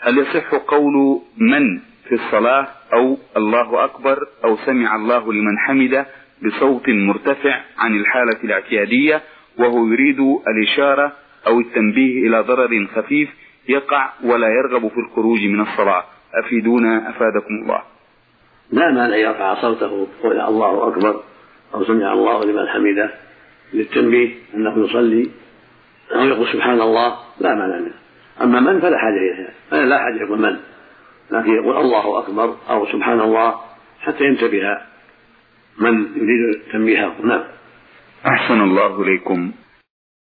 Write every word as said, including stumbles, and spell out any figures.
هل يصح قول من في الصلاة أو الله أكبر أو سمع الله لمن حمده بصوت مرتفع عن الحالة الاعتيادية وهو يريد الإشارة أو التنبيه إلى ضرر خفيف يقع ولا يرغب في الخروج من الصلاة؟ أفيدونا أفادكم الله. لا مانع يرفع صوته ويقول الله أكبر أو سمع الله لمن حمده للتنبيه أنه يصلي أو يقول سبحان الله، لا مانع منه. أما من فلا حاجة إليها، لا حاجة يقول من، لكن يقول الله أكبر أو سبحان الله حتى ينتبه من يريد تنبيهه. نعم. أحسن الله إليكم.